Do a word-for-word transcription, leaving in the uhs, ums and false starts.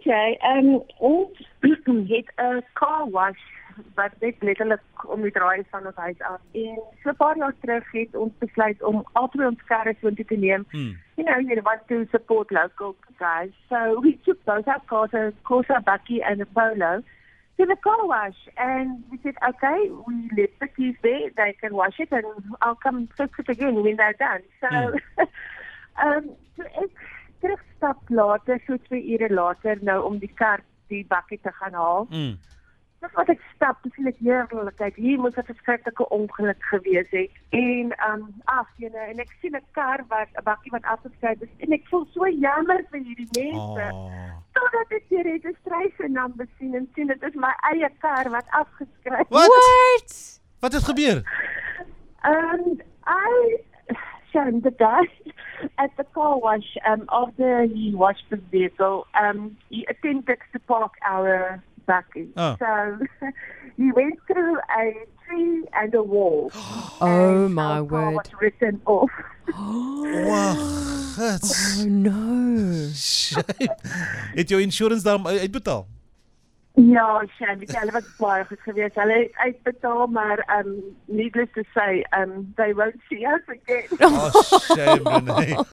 jy, um, ons het 'n car wash wat net letterlik om die draai van ons huis af. En so 'n paar jaar terug het ons besluit om albei ons karre so te neem. Hmm. You know, you want to support local guys. So we took both our cars, a Corsa Bucky and a Polo, to the car wash. And we said, okay, we left the keys there. They can wash it and I'll come fix it again when they're done. So, mm. um, so ek terugstap later, so twee ure later, nou om die kar, die bakkie te gaan haal. Mm. Dis wat ek stap, dis net heerlikheid. Hier moes 'n verskriklike ongeluk gewees het. En um afjene en ek sien 'n kar wat 'n bakkie wat afgeskryf is en ek voel so jammer vir hierdie mense. Oh. Totdat ek die registrasienommer sien en sien dit is my eie kar wat afgeskryf. Wat? What? Wat het gebeur? Um I Sharon, the guy at the car wash, um after he washed the vehicle, um he attempted to park our bakkie. Oh. So he went through a tree and a wall. Oh and my our car word. was written off. Wag, Oh no. shame. Het jou insurance daarom uitbetaal? Ja, Shan, die hulle was baie goed geweest. Hulle het uitbetaal, maar um needless to say, um they won't see us again. Oh, shame, Renee.